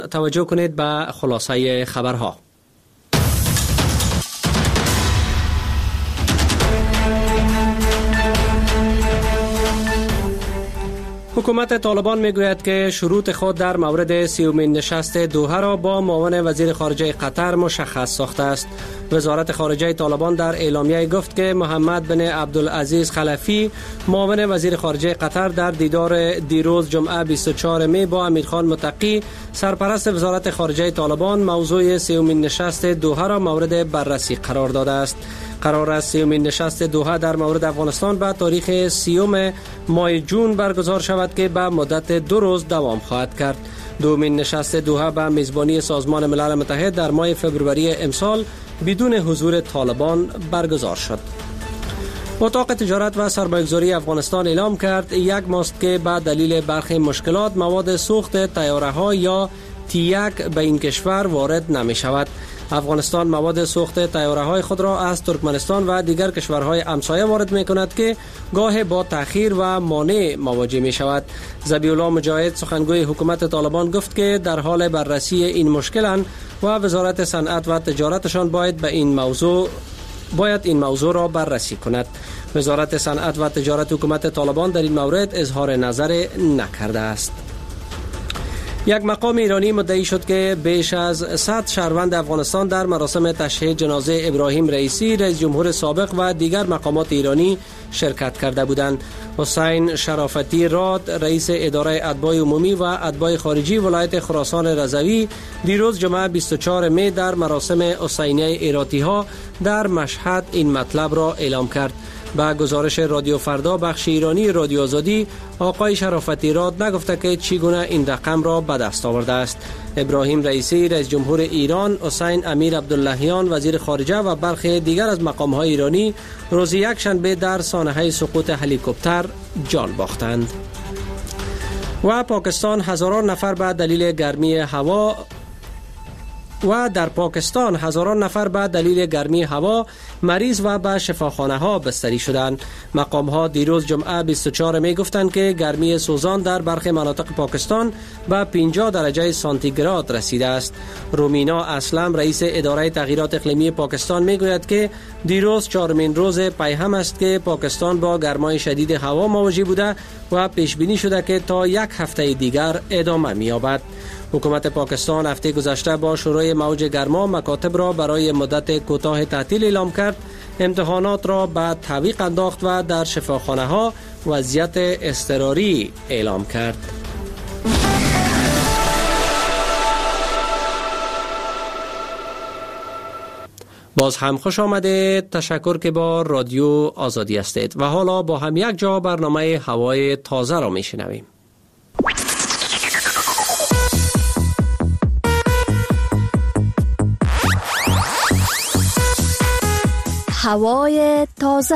توجه کنید به خلاصه خبرها. حکومت طالبان میگوید که شروط خود در مورد 30مین نشست دوحه را با معاون وزیر خارجه قطر مشخص ساخته است. وزارت خارجه طالبان در اعلامیه گفت که محمد بن عبدالعزیز خلفی معاون وزیر خارجه قطر در دیدار دیروز جمعه 24 می با امیرخان متقی سرپرست وزارت خارجه طالبان موضوع 30مین نشست دوحه را مورد بررسی قرار داده است. قرار است 30مین نشست دوحه در مورد افغانستان به تاریخ 30 ماه جون برگزار شود که به مدت 2 روز دوام خواهد کرد. دومین نشست دوحه به میزبانی سازمان ملل متحد در ماه فوریه امسال بدون حضور طالبان برگزار شد. اتاق تجارت و سرمایه‌گذاری افغانستان اعلام کرد 1 ماست که به دلیل برخی مشکلات مواد سوخت طیاره‌ها یا T1 به این کشور وارد نمی شود. افغانستان مواد سوخت طیاره‌های خود را از ترکمنستان و دیگر کشورهای همسایه وارد می‌کند که گاه با تأخیر و مانع مواجه می‌شود. ذبیح‌الله مجاهد سخنگوی حکومت طالبان گفت که در حال بررسی این مشکلند و وزارت صنعت و تجارتشان باید این موضوع را بررسی کند. وزارت صنعت و تجارت حکومت طالبان در این مورد اظهار نظر نکرده است. یک مقام ایرانی مدعی شد که بیش از 100 شهروند افغانستان در مراسم تشییع جنازه ابراهیم رئیسی رئیس جمهور سابق و دیگر مقامات ایرانی شرکت کرده بودند. حسین شرافتی راد رئیس اداره اتباع عمومی و اتباع خارجی ولایت خراسان رضوی دیروز جمعه 24 می در مراسم حسینیه ایراتی‌ها در مشهد این مطلب را اعلام کرد. با گزارش رادیو فردا بخش ایرانی رادیو آزادی، آقای شرافتی راد نگفته که چگونه این رقم را به دست آورده است. ابراهیم رئیسی رئیس جمهور ایران، حسین امیر عبداللهیان وزیر خارجه و برخی دیگر از مقام‌های ایرانی روز یکشنبه در سانحه سقوط هلیکوپتر جان باختند. و پاکستان هزاران نفر به دلیل گرمی هوا مریض و به شفاخانه ها بستری شدند. مقام ها دیروز جمعه 24 می گفتند که گرمی سوزان در برخی مناطق پاکستان به 50 درجه سانتیگراد رسیده است. رومینا اسلم رئیس اداره تغییرات اقلیمی پاکستان می گوید که دیروز 4مین روز پیهم است که پاکستان با گرمای شدید هوا مواجه بوده و پیش بینی شده که تا 1 هفته دیگر ادامه می یابد. حکومت پاکستان هفته گذشته با شروع موج گرما مکاتب را برای مدت کوتاه تعطیل اعلام کرد، امتحانات را به تعویق انداخت و در شفاخانه ها وضعیت اضطراری اعلام کرد. باز هم خوش آمده. تشکر که با رادیو آزادی هستید و حالا با هم یک جا برنامه هوای تازه را میشنویم. هوای تازه.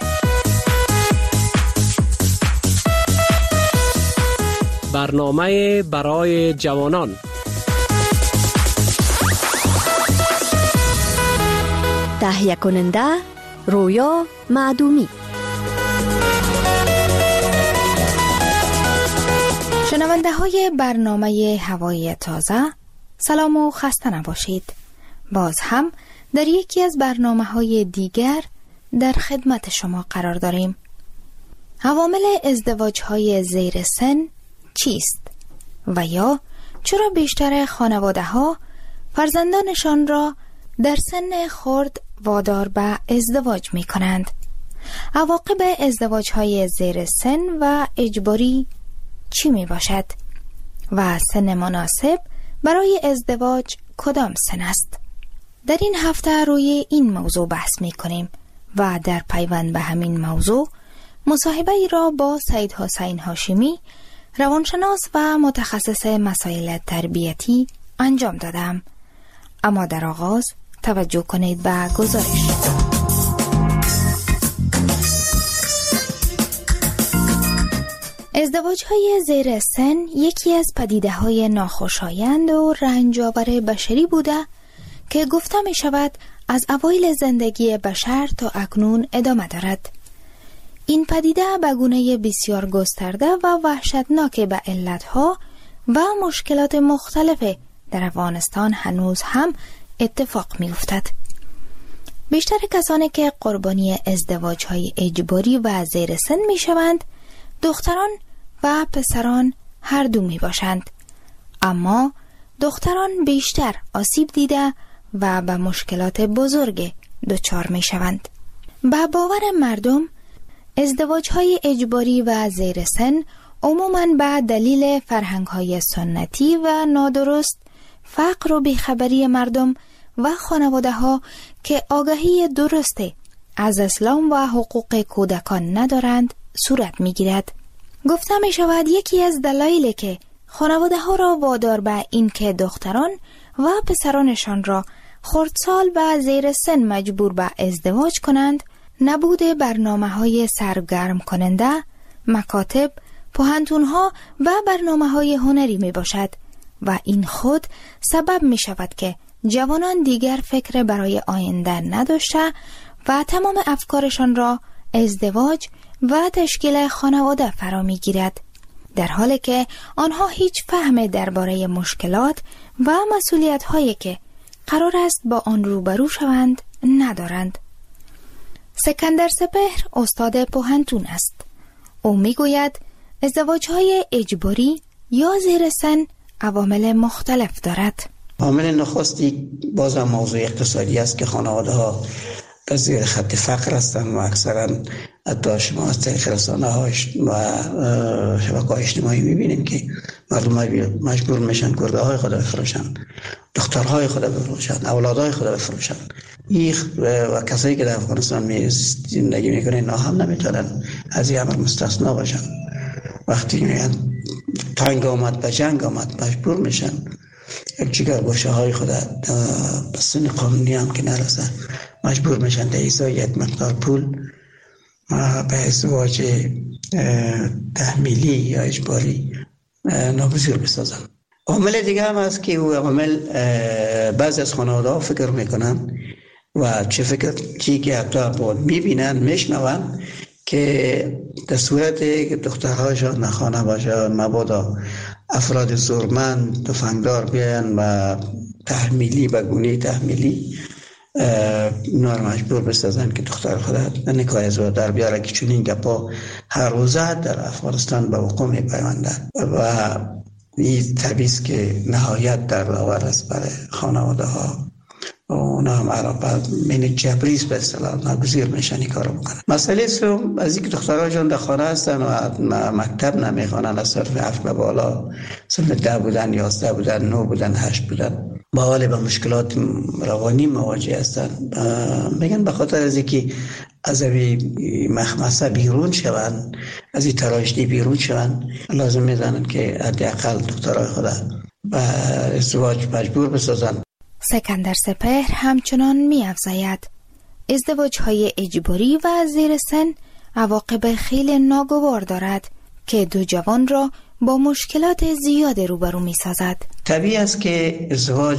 برنامه برای جوانان. تهیه کننده رویا معدومی. شنونده های برنامه هوای تازه، سلام و خسته نباشید. باز هم در یکی از برنامه‌های دیگر در خدمت شما قرار داریم. عوامل ازدواج‌های زیر سن چیست؟ و یا چرا بیشتر خانواده‌ها فرزندانشان را در سن خرد وادار به ازدواج می‌کنند؟ عواقب ازدواج‌های زیر سن و اجباری چی میباشد؟ و سن مناسب برای ازدواج کدام سن است؟ در این هفته روی این موضوع بحث می کنیم و در پیوند به همین موضوع مصاحبه ای را با سید حسین هاشمی، روانشناس و متخصص مسائل تربیتی انجام دادم. اما در آغاز توجه کنید به گزارش. ازدواج‌های زیر سن یکی از پدیده‌های ناخوشایند و رنج‌آور بشری بوده که گفته می شود از اوایل زندگی بشر تا اکنون ادامه دارد. این پدیده به گونه بسیار گسترده و وحشتناک به علتها و مشکلات مختلف در افغانستان هنوز هم اتفاق می افتد. بیشتر کسانی که قربانی ازدواج‌های اجباری و زیر سن می شوند دختران و پسران هر دو می باشند، اما دختران بیشتر آسیب دیده و به مشکلات بزرگ دچار می شوند. به باور مردم ازدواج‌های اجباری و زیر سن عموماً به دلیل فرهنگ‌های سنتی و نادرست، فقر و بیخبری مردم و خانواده‌ها که آگاهی درستی از اسلام و حقوق کودکان ندارند صورت می‌گیرد. گفته می‌شود یکی از دلایلی که خانواده‌ها را وادار به این که دختران و پسرانشان را خردسال و زیر سن مجبور به ازدواج کنند، نبود برنامه‌های سرگرم کننده، مکاتب، پوهنتون‌ها و برنامه‌های هنری میباشد و این خود سبب می‌شود که جوانان دیگر فکر برای آینده نداشته و تمام افکارشان را ازدواج و تشکیل خانواده فرا می‌گیرد، در حالی که آنها هیچ فهم درباره مشکلات و مسئولیت‌هایی که قرار است با آن روبرو شوند ندارند. سکندر سپهر استاد پوهنتون است. او میگوید ازدواج‌های اجباری یا زیر سن عوامل مختلف دارد. عامل نخستی باز هم موضوع اقتصادی است که خانواده‌ها به زیر خط فقر هستند و اکثرا حتی شما از طریق رسانه‌ها و شبکه‌های اجتماعی می‌بینید که مردم مجبور میشن گرده‌های خود بفروشن، دخترهای خود بفروشن، اولادهای خود بفروشن. و کسایی که در افغانستان زندگی میکنن اینا هم نمیتونن از این عمل مستثنا باشن. وقتی تنگ آمد به جنگ آمد مجبور میشن یک جگر گوشه های خود به سن قانونی هم که نرسن مجبور میشن در ازای یک مقدار پول به ازدواج تحمیلی یا اجباری ناگزیر بسازن. عامل دیگه هم هست که او عامل بعضی از خانواده ها فکر میکنن و چی که حتی بود میبینن میشنون که در صورت دخترهاشان نخانه باشه مبادا افراد زورمند تفنگدار بیان و تحمیلی به گونه تحمیلی نار مجبور بسازن که دختر خود نکاح ازدواج در بیاره که چون این گپا هر روزه در افغانستان به وقوع میپیوندن و این تبعیض که نهایت در آور است برای خانواده ها و اونا هم عربا من جبریز به اصطلاح ناگزیر میشن این کارو بکنن. مسئله سوم از اینکه دخترهاشون در خانه هستن و مکتب نمیخوانن، از صرف 7 به بالا صرف 10 بودن 11 بودن 9 بودن 8 بودن با حال به مشکلات روانی مواجه هستن. میگن به خاطر از اینکه از این مخمسه بیرون شون، از این تراژدی بیرون شون، لازم میدانن که حداقل دخترهای خود به ازدواج مجبور بسازن. سکندر سپهر همچنان می‌افزاید ازدواج‌های اجباری و زیر سن عواقب خیلی ناگوار دارد که دو جوان را با مشکلات زیاد روبرو می‌سازد. طبیعی است که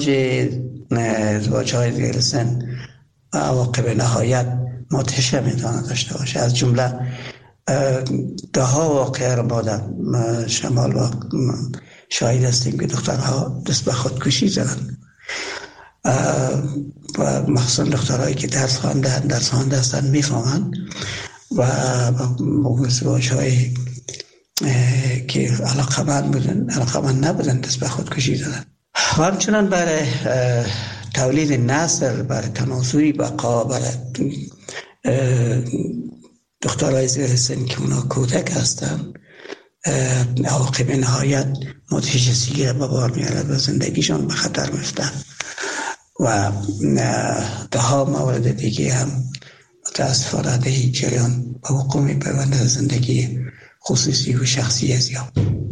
ازدواج‌های زیر سن عواقب نهایت مدهشه می‌تواند داشته باشه. از جمله ده ها واقعه را ما در شمال و شاهد هستیم که دخترها دست به خودکشی زدند و مخصوصا دخترهایی که درس خوانده هستند میفهمند و ازدواج‌های که علاقمند نبودن دست به خودکشی زدن. و همچنان برای تولید نسل، برای تناسلی بقا، برای دخترهای زیر سن که اونا کودک هستن عواقب نهایت مدهشی به بار میارد و زندگیشان به خطر میفتن و ده ها مورد دیگه هم متاسفانه در این جریان به وقوع میپیوندد زندگی خصوصی و شخصی از یا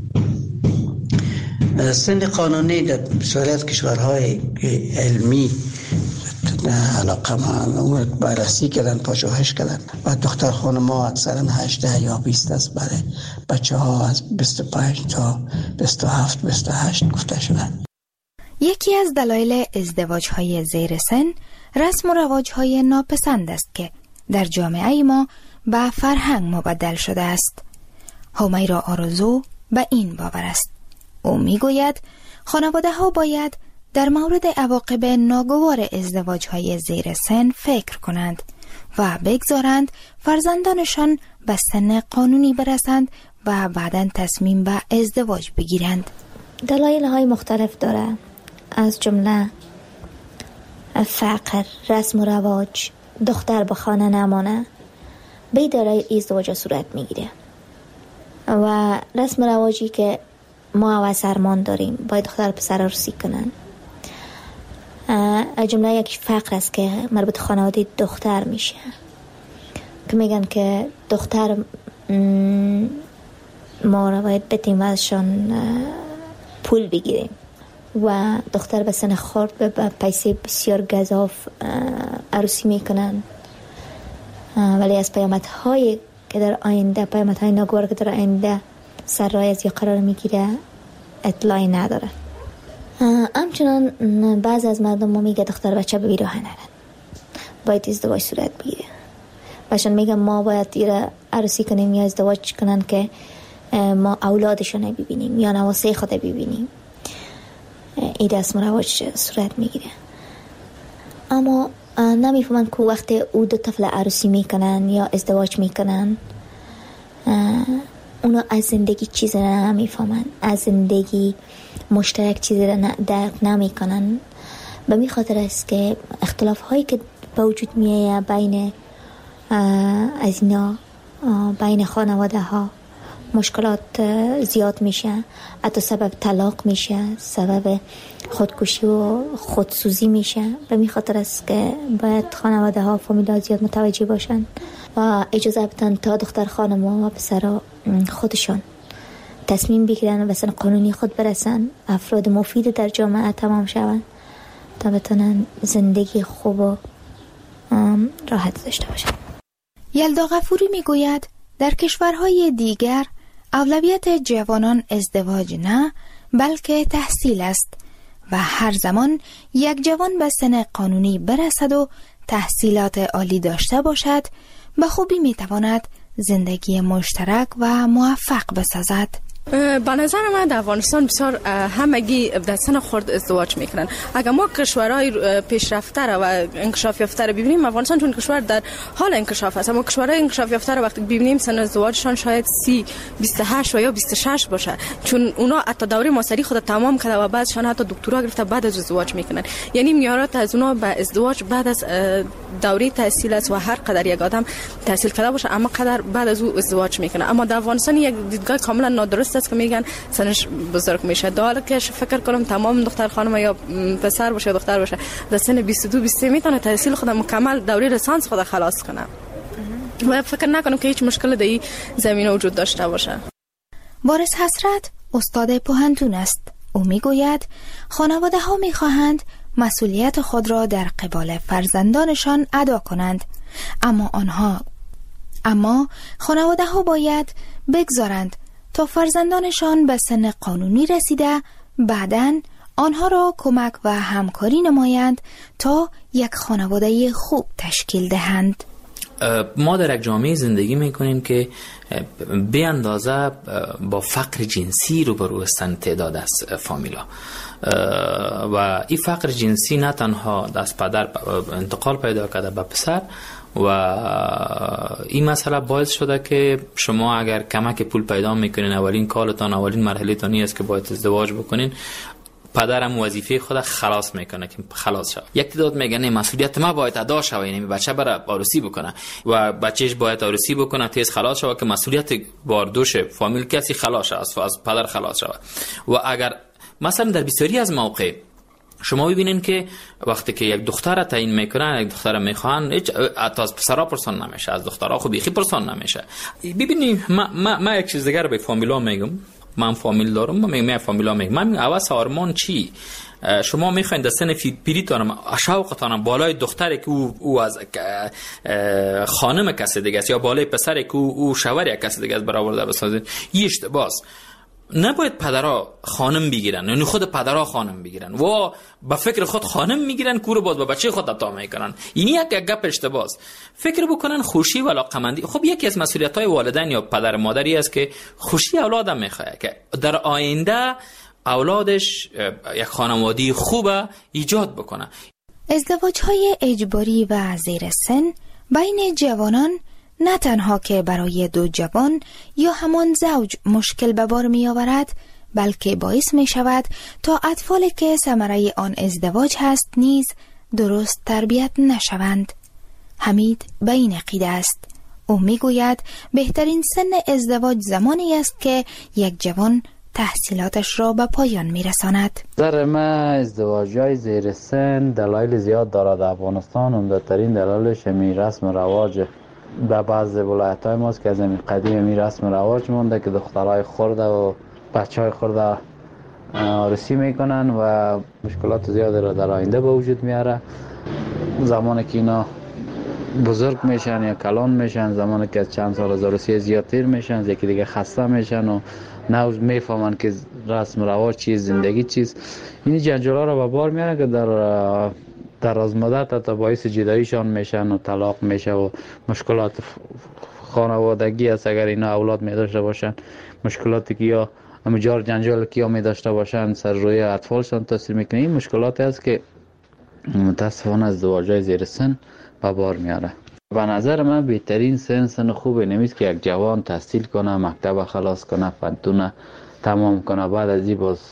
سن قانونی در صورت کشورهای علمی علاقه ما بررسی کردن، پژوهش کردن و دختر خانم‌ها اکثرا 18 یا 20 است، برای بچه ها از 25 تا 27 28 گفته شدن. یکی از دلایل ازدواج‌های زیر سن رسم و رواج‌های ناپسند است که در جامعه ما به فرهنگ مبدل شده است. همیرا آرزو به این باور است. او میگوید خانواده ها باید در مورد عواقب ناگوار ازدواج های زیر سن فکر کنند و بگذارند فرزندانشان به سن قانونی برسند و بعداً تصمیم به ازدواج بگیرند. دلایل های مختلف داره، از جمله فقر، رسم و رواج، دختر به خانه نمانه، به داره ازدواج صورت میگیره و رسم و رواجی که ما و سرمان داریم باید دختر پسر عروسی کنن. از جمله یک فقر است که مربوط خانواده دختر میشه که میگن که دختر ما رو باید بتیم ازشان پول بگیریم و دختر به سن خورد به پیسه بسیار گزاف عروسی میکنن، ولی از پیامدهای که در آینده، پیامدهای ناگوار که در آینده سر راه از یا قرار میگیره اطلاعی نداره. همچنان بعض از مردم ما میگه دختر بچه به بیراه نرن، باید ازدواج صورت بگیره. باشن میگن ما باید ایره عروسی کنیم یا ازدواج کنن که ما اولادشون ببینیم یا نواسه خود ببینیم. این رسم و رواج صورت میگیره، اما نمیفهمن که وقتی او دو طفل عروسی میکنن یا ازدواج میکنن اونا از زندگی چیزی نمیفهمن، از زندگی مشترک چیزی درک نمیکنن. به می خاطر است که اختلاف هایی که به وجود میایه بین از اینا، بین خانواده ها مشکلات زیاد میشه، حتی سبب طلاق میشه، سبب خودکشی و خودسوزی میشه. به می خاطر است که باید خانواده ها فامیلا زیاد متوجه باشن و اجازه بدن تا دختر خانم و پسر خودشان تصمیم بگیرن و به سن قانونی خود برسن، افراد مفید در جامعه تمام شون تا بتونن زندگی خوب و راحت داشته باشن. یلدا غفوری میگوید در کشورهای دیگر اولویت جوانان ازدواج نه بلکه تحصیل است و هر زمان یک جوان به سن قانونی برسد و تحصیلات عالی داشته باشد به خوبی میتواند زندگی مشترک و موفق بسازد. به نظر من در افغانستان بسیار همگی در سن خرد ازدواج میکنن. اگر ما کشورهای پیشرفته و انکشاف یافته رو ببینیم، افغانستان چون کشور در حال انکشاف است، اما کشورهای انکشاف یافته رو وقتی ببینیم سن ازدواجشان شاید 28 و یا 26 باشه، چون اونا حتی دوره ماستری خود تمام کرده و بعدشان حتی دکترا گرفته بعد از ازدواج میکنن. یعنی میارات از اونا به ازدواج بعد از دوره تحصیل است و هر قدر یک آدم تحصیل کرده باشه اما قدر بعد از او ازدواج میکنه. اما در افغانستان یک دیدگاه کاملا نادرست است که میگن سنش بزرگ میشه. در حالی که فکر کنم تمام دختر خانم یا پسر باشه یا دختر باشه در سن 22 23 میتونه تحصیل خود مکمل دوره لیسانس خود خلاص کنه و فکر نکنم که هیچ مشکل در این زمینه وجود داشته باشه. بارس حسرت استاد پوهنتون است. او میگوید خانواده ها میخواهند مسئولیت خود را در قبال فرزندانشان ادا کنند، اما خانواده ها باید بگذارند تا فرزندانشان به سن قانونی رسیده بعداً آنها را کمک و همکاری نمایند تا یک خانواده خوب تشکیل دهند. ما در یک جامعه زندگی میکنیم که به اندازه با فقر جنسی روبرو هستند تعداد از فامیلا و این فقر جنسی نه تنها از پدر انتقال پیدا کرده به پسر و این مسئله باعث شده که شما اگر کمک پول پیدا میکنین اولین کالتان، اولین مرحله تانی است که باید ازدواج بکنین، پدرم وظیفه خود خلاص میکنه که خلاص شد. یک تعداد میگن مسئولیت ما باید ادا شود، یعنی بچه برای عروسی بکنه و بچهش باید عروسی بکنه تیز خلاص شود که مسئولیت باردوش فامیل کسی خلاص شود، از پدر خلاص شود. و اگر مثلا در بسیاری از مواقع شما ببینین که وقتی که یک دختر تعیین میکنن، یک دختر میخوان، هیچ از پسرا پرسان نمیشه، از دخترها خو بیخی پرسان نمیشه. ببینید ما یک چیز دیگه رو به فامیلا میگم، من فامیل دارم، من فامیلا میگم، من اواز آرمان چی؟ شما میخواین در سن پیریتان شوقتان بالای دختری که او از خانم کسی دیگه است یا بالای پسری که او شوهر کسی دیگه است برآورده بسازید. یه اشتباهه. نباید پدرها خانم بگیرن، یعنی خود پدرها خانم بگیرن و با فکر خود خانم میگیرن کور باز با بچه خود عطا میکنن. این یک گپ اشتباهه. فکر بکنن خوشی و علاقمندی. خب یکی از مسئولیت‌های والدین یا پدر مادری است که خوشی اولادم میخواد که در آینده اولادش یک خانواده خوب ایجاد بکنه. ازدواج‌های اجباری و زیر سن بین جوانان نه تنها که برای دو جوان یا همان زوج مشکل به بار می آورد، بلکه باعث می شود تا اطفالی که ثمره آن ازدواج هست نیز درست تربیت نشوند. حمید به این عقیده است. او می گوید بهترین سن ازدواج زمانی است که یک جوان تحصیلاتش را به پایان می رساند. در من ازدواج‌های زیر سن دلایل زیاد دارد. افغانستان عمده‌ترین دلایلش می رسم رواج به بعض ولایت‌های ماست که از این قدیم می رسم رواج مونده که دخترای خرده و بچهای خرده عروسی میکنن و مشکلات زیادی را در آینده به وجود میاره. زمانی که اینا بزرگ میشن یا کلان میشن، زمانی که از چند سال از عروسی زیادتر میشن، یکی دیگه خسته میشن و نه میفهمن که رسم رواج چیه، زندگی چیست. این جنجالا را به بار میاره که در از مدت تا باعث جداییشان میشن و طلاق میشه و مشکلات خانوادگی است. اگر اینا اولاد می داشته باشن، مشکلاتی که یا همجار جنجال که یا می داشته باشن سر روی اطفالشان تاثیر میکنه. این مشکلاتی است که متاسفانه ازدواج‌های زیر سن به بار میاره. به نظر من بهترین سن خوبی نمیست که یک جوان تحصیل کنه، مکتب خلاص کنه، فنتونه تمام کنه، بعد از این باز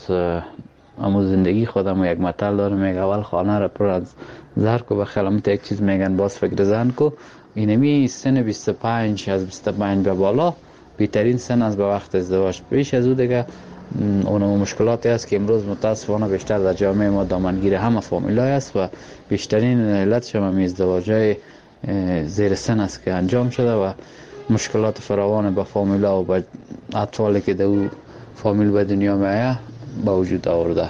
امو زندگی خودم و یک متل داره میگه اول خانه را پر از زر کو به خیالمت یک چیز میگن باز فکر زن کو. اینمی سن 25 از 25 به بالا بهترین سن از به وقت ازدواج. پیش از او دیگه اون مشکلاتی است که امروز متاسفانه بیشتر در جامعه ما دامنگیر همه فامیلای است و بیشترین علتش هم ازدواج‌های زیر سن است که انجام شده و مشکلات فراوان به فامیلا و به اطفالی که در او فامیل به دنیا میآید با وجود آورده.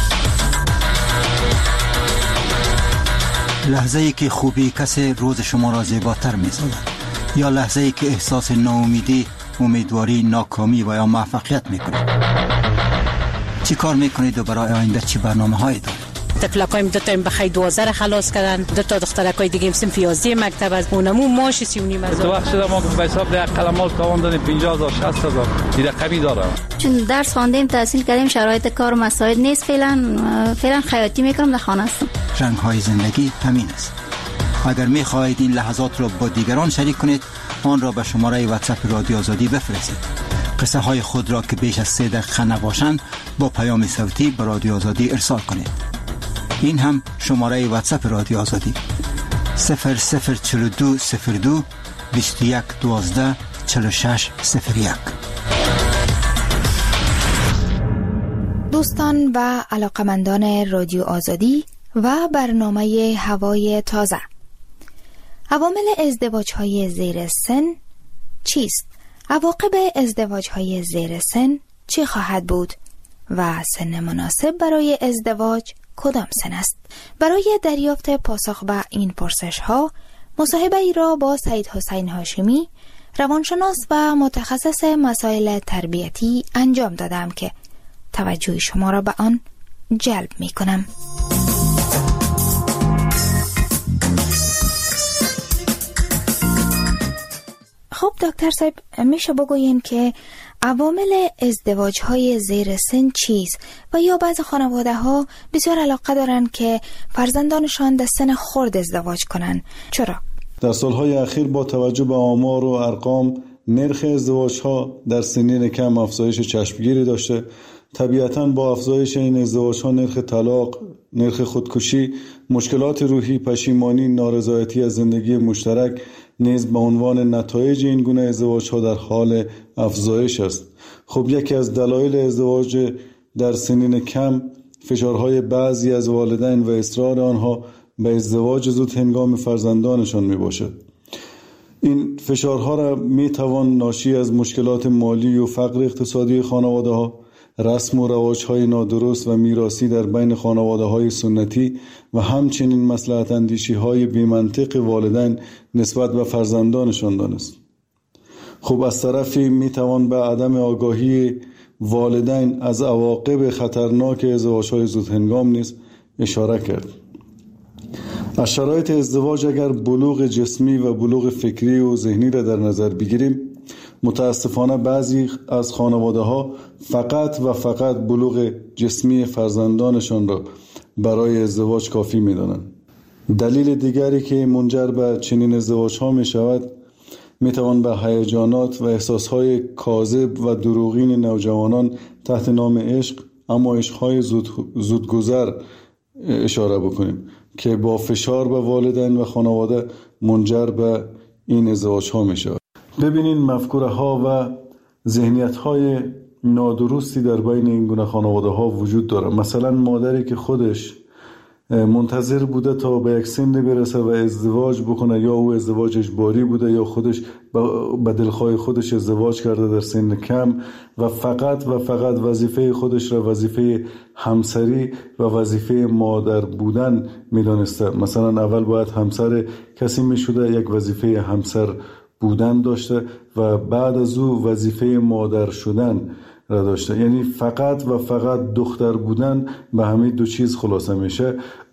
لحظه ای که خوبی کسی روز شما را زیباتر می‌سازد یا لحظه ای که احساس ناامیدی، امیدواری، ناکامی و یا موفقیت می‌کنید. چی کار می‌کنید و برای آینده چی برنامه‌هایی دارید؟ تفلکایم دو تا بخای 12 خلاص کردن، دو تا دخترکای دیگه صنف 11 مکتب از اونمو ماش 39 هزار. تو وقت شده ما به حساب ده قلمال تاوان دادیم 50000 60000 این رقمی داره. چون درس خواندیم، تحصیل کردیم، شرایط کار و مساعد نیست. فعلا خیاطی میکنم، در خانه هستم. رنگ‌های زندگی همین است. اگر می‌خواهید این لحظات را با دیگران شریک کنید، آن را به شماره واتساپ رادیو آزادی بفرستید. قصه های خود را که بیش از 3 دقیقه نباشند با پیام صوتی به رادیو آزادی ارسال کنید. این هم شماره واتساپ رادیو آزادی 004202 21 12 46 01. دوستان و علاقمندان رادیو آزادی و برنامه هوای تازه، عوامل ازدواج‌های زیر سن چیست؟ عواقب ازدواج‌های زیر سن چی خواهد بود؟ و سن مناسب برای ازدواج کدام سن است؟ برای دریافت پاسخ به این پرسش‌ها مصاحبه ای را با سید حسین هاشمی، روانشناس و متخصص مسائل تربیتی انجام دادم که توجه شما را به آن جلب می کنم. خب دکتر صاحب، میشه بگوین که عوامل ازدواج‌های زیر سن چیست و یا بعض خانواده‌ها بسیار علاقه دارن که فرزندانشان در سن خرد ازدواج کنن؟ چرا؟ در سالهای اخیر با توجه به آمار و ارقام نرخ ازدواج‌ها در سنین کم افزایش چشمگیری داشته. طبیعتاً با افزایش این ازدواج‌ها نرخ طلاق، نرخ خودکشی، مشکلات روحی، پشیمانی، نارضایتی از زندگی مشترک نیز به عنوان نتایج این گونه ازدواج‌ها در حال افزایش است. خب یکی از دلایل ازدواج در سنین کم فشارهای بعضی از والدین و اصرار آنها به ازدواج زود هنگام فرزندانشان می باشد. این فشارها را می توان ناشی از مشکلات مالی و فقر اقتصادی خانواده ها، رسم و رواج‌های نادرست و میراثی در بین خانواده‌های سنتی و همچنین مصلحت اندیشی‌های بی‌منطق والدین نسبت به فرزندانشان دانست. خب از طرفی میتوان به عدم آگاهی والدین از عواقب خطرناک ازدواج‌های زودهنگام نیز اشاره کرد. از شرایط ازدواج اگر بلوغ جسمی و بلوغ فکری و ذهنی را در نظر بگیریم، متاسفانه بعضی از خانواده‌ها فقط بلوغ جسمی فرزندانشان را برای ازدواج کافی می‌دانند. دلیل دیگری که منجر به چنین ازدواج‌ها می‌شود می‌توان به هیجانات و احساس‌های کاذب و دروغین نوجوانان تحت نام عشق، اما عشق‌های زودگذر اشاره بکنیم که با فشار به والدین و خانواده منجر به این ازدواج‌ها می‌شود. ببینین مفکوره‌ها و ذهنیت‌های نادرستی در بین این گونه خانواده‌ها وجود داره. مثلا مادری که خودش منتظر بوده تا به یک سن برسه و ازدواج بکنه، یا او ازدواج اجباری بوده یا خودش به دلخواه خودش ازدواج کرده در سن کم و فقط وظیفه خودش را وظیفه همسری و وظیفه مادر بودن میدانسته. مثلا اول باید همسر کسی میشده، یک وظیفه همسر بودن داشته و بعد از او وظیفه مادر شدن را داشته. یعنی فقط دختر بودن به همین دو چیز خلاصه میشه.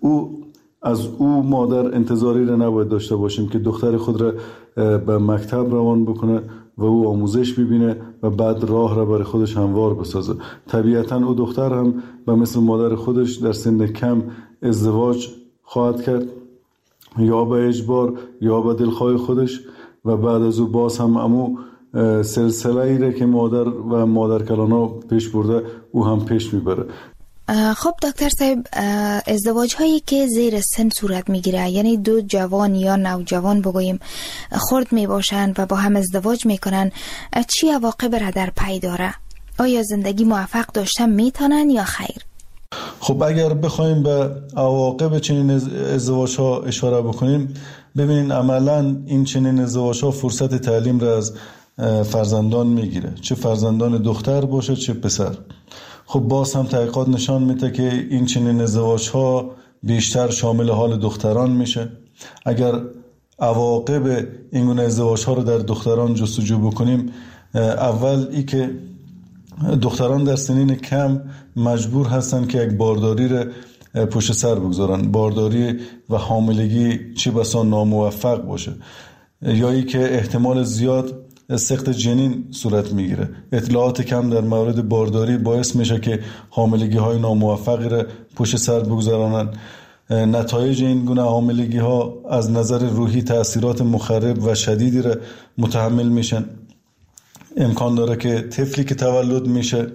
از او مادر انتظاری را نباید داشته باشیم که دختر خود را به مکتب روان بکنه و او آموزش ببینه و بعد راه را برای خودش هموار بسازه. طبیعتا او دختر هم به مثل مادر خودش در سن کم ازدواج خواهد کرد، یا به اجبار یا به دلخواه خودش، و بعد از او باز هم امو سلسله ای را که مادر و مادرکلانا پیش برده او هم پیش میبره. خب دکتر صاحب، ازدواج هایی که زیر سن صورت میگیره، یعنی دو جوان یا نوجوان بگوییم خرد میباشن و با هم ازدواج میکنن، چی عواقب را در پی داره؟ آیا زندگی موفق داشتن میتونن یا خیر؟ خب اگر بخوایم به عواقب چنین ازدواج ها اشاره بکنیم، ببینین عملا این چنین ازدواج ها فرصت تعلیم را از فرزندان میگیره، چه فرزندان دختر باشه چه پسر. خب باز هم تحقیقات نشان میده که این چنین ازدواج ها بیشتر شامل حال دختران میشه. اگر عواقب این گونه ازدواج ها رو در دختران جستجو بکنیم، اول ای که دختران در سنین کم مجبور هستن که یک بارداری را پشت سر بگذارن. بارداری و حاملگی چه بسا ناموفق باشه، یا ای که احتمال زیاد سقط جنین صورت میگیره. اطلاعات کم در مورد بارداری باعث میشه که حاملگی های ناموفقی را پشت سر بگذارن. نتایج این گونه حاملگی ها از نظر روحی تأثیرات مخرب و شدیدی را متحمل میشن. امکان داره که طفلی که تولد میشه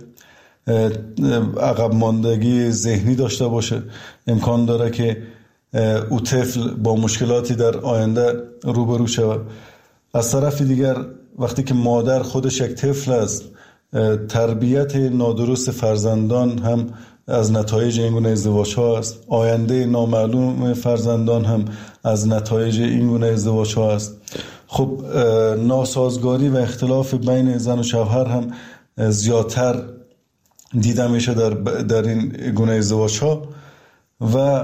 عقب ماندگی ذهنی داشته باشه. امکان داره که او طفل با مشکلاتی در آینده روبرو شود. از طرف دیگر وقتی که مادر خودش یک طفل است، تربیت نادرست فرزندان هم از نتایج این گونه ازدواج ها است. آینده نامعلوم فرزندان هم از نتایج این گونه ازدواج ها است. خب ناسازگاری و اختلاف بین زن و شوهر هم زیادتر دیده میشه در این گونه ازدواج ها و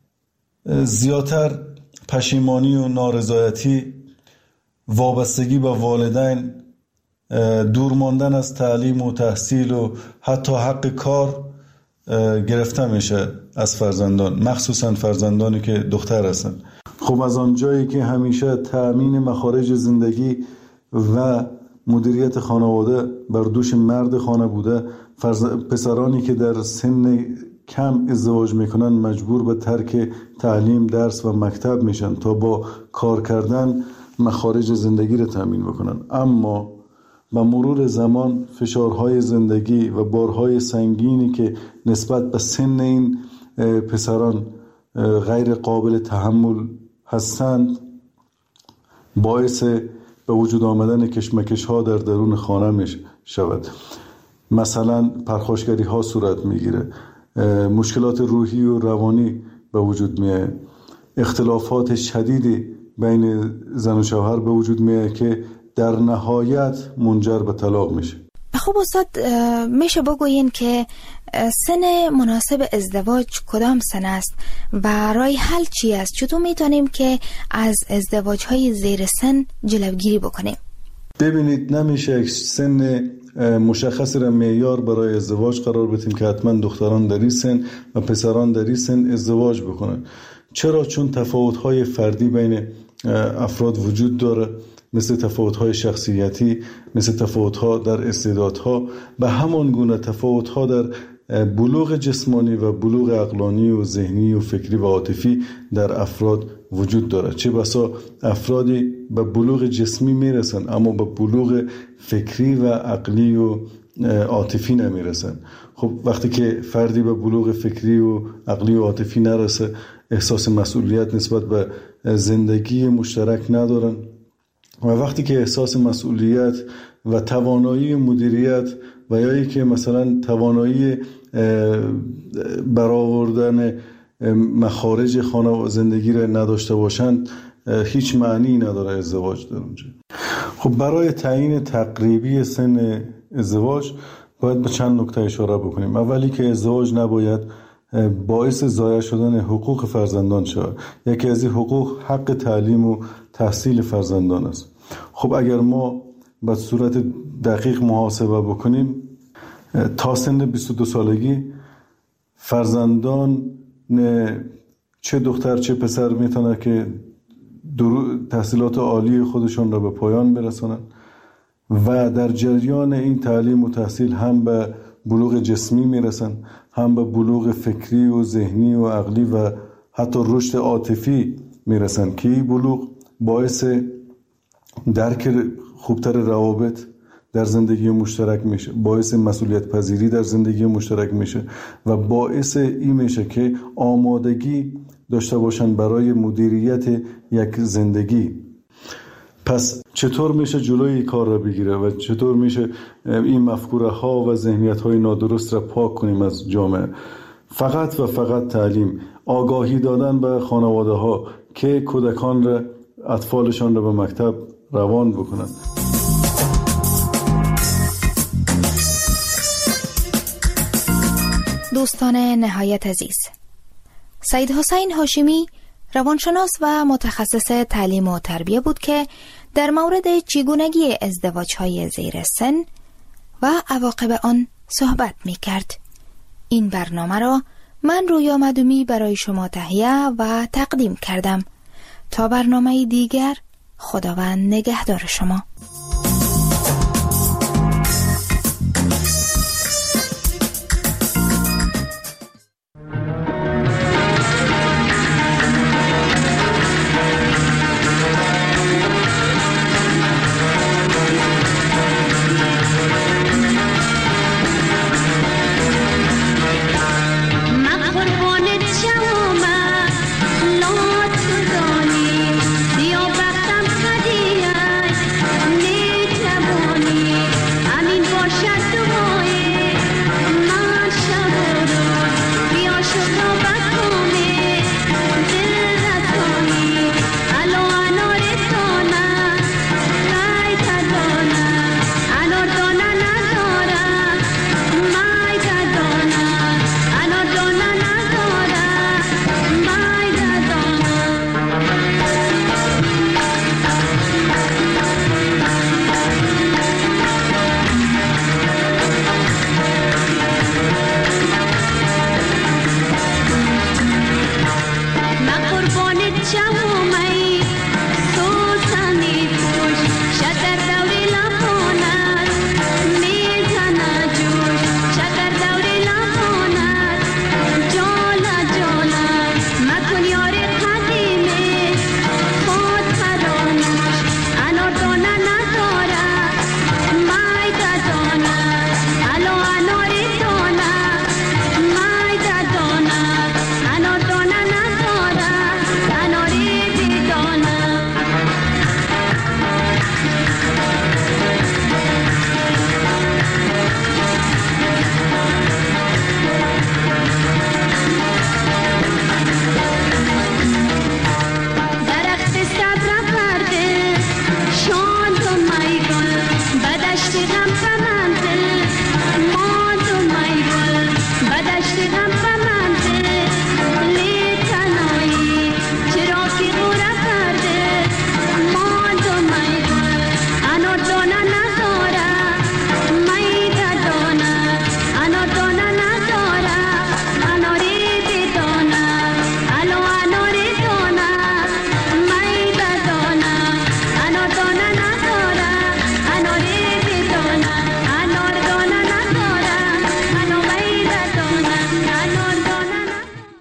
زیادتر پشیمانی و نارضایتی، وابستگی به والدین، دور ماندن از تعلیم و تحصیل و حتی حق کار گرفته میشه از فرزندان، مخصوصا فرزندانی که دختر هستن. خب از آنجایی که همیشه تأمین مخارج زندگی و مدیریت خانواده بر دوش مرد خانه بوده، پسرانی که در سن کم ازدواج میکنن مجبور به ترک تعلیم، درس و مکتب میشن تا با کار کردن مخارج زندگی را تأمین بکنن. اما با مرور زمان فشارهای زندگی و بارهای سنگینی که نسبت به سن این پسران غیر قابل تحمل هستند باعث به وجود آمدن کشمکش ها در درون خانه می شود. مثلا پرخاشگری ها صورت می گیره، مشکلات روحی و روانی به وجود می آید، اختلافات شدیدی بین زن و شوهر به وجود می آید که در نهایت منجر به طلاق میشه. خب استاد، میشه بگوین که سن مناسب ازدواج کدام سن است و راه حل چی است؟ چطور میتونیم که از ازدواج های زیر سن جلوگیری بکنیم؟ ببینید، نمیشه یک سن مشخصی را معیار برای ازدواج قرار بدیم که حتما دختران در این سن و پسران در این سن ازدواج بکنن. چرا؟ چون تفاوت‌های فردی بین افراد وجود داره، مثل تفاوت‌های شخصیتی، مثل تفاوت‌ها در استعدادها، به همان گونه تفاوت‌ها در بلوغ جسمانی و بلوغ عقلانی و ذهنی و فکری و عاطفی در افراد وجود دارد. چه بسا افرادی به بلوغ جسمی میرسن اما به بلوغ فکری و عقلی و عاطفی نمیرسن. خب وقتی که فردی به بلوغ فکری و عقلی و عاطفی نرسه، احساس مسئولیت نسبت به زندگی مشترک ندارن و وقتی که احساس مسئولیت و توانایی مدیریت و یا که مثلا توانایی برآوردن مخارج خانه و زندگی را نداشته باشند، هیچ معنی نداره ازدواج در اونجا. خب برای تعیین تقریبی سن ازدواج باید به چند نکته اشاره بکنیم. اولی که ازدواج نباید باعث ضایع شدن حقوق فرزندان شود. یکی از این حقوق حق تعلیم و تحصیل فرزندان است. خب اگر ما به صورت دقیق محاسبه بکنیم، تا سن 22 سالگی فرزندان چه دختر چه پسر میتونه که تحصیلات عالی خودشون را به پایان برسونن و در جریان این تعلیم و تحصیل هم به بلوغ جسمی میرسن، هم به بلوغ فکری و ذهنی و عقلی و حتی رشد عاطفی میرسن که این بلوغ باعث درک خوبتر روابط در زندگی مشترک میشه، باعث مسئولیت پذیری در زندگی مشترک میشه و باعث این میشه که آمادگی داشته باشن برای مدیریت یک زندگی. پس چطور میشه جلوی این کار را بگیره و چطور میشه این مفکوره ها و ذهنیت های نادرست را پاک کنیم از جامعه؟ فقط و فقط تعلیم، آگاهی دادن به خانواده ها که کودکان را، اطفالشان را به مکتب روان بکنند. دوستان نهایت عزیز، سید حسین هاشمی روانشناس و متخصص تعلیم و تربیه بود که در مورد چگونگی ازدواج‌های زیر سن و عواقب آن صحبت می‌کرد. این برنامه را من رویا مدومی برای شما تهیه و تقدیم کردم. تا برنامه دیگر، خداوند نگهدار شما.